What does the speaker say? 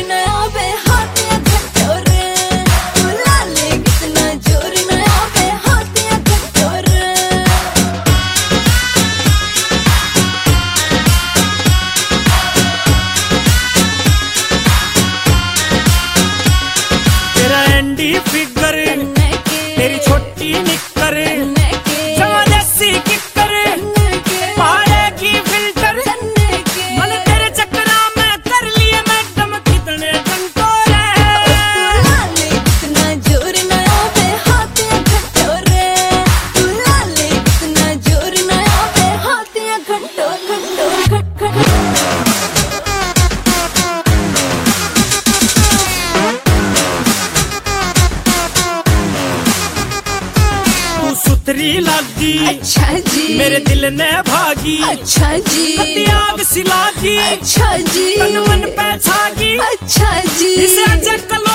न आवे हाथिया खटोरे, तू लाले कितना जोर न आवे हाथिया खटोरे। तेरा एंडी फिगर, तेरी छोटी निक्कर, जबरदस्ती किक्कर, पहाड़े की फिल्टर, मन तेरे चक्करा में कर लिए मैडम कितने कंटोरे। लाले कितना जोर न आवे हाथिया खटोरे, तू लाले कितना जोर न आवे हाथिया खटो खटो खट खट। सुतरी लागी, अच्छा जी, मेरे दिल ने भागी, अच्छा जी, आग सिलागी, अच्छा जी, तन मन पे छागी, अच्छा जी। इसे अजय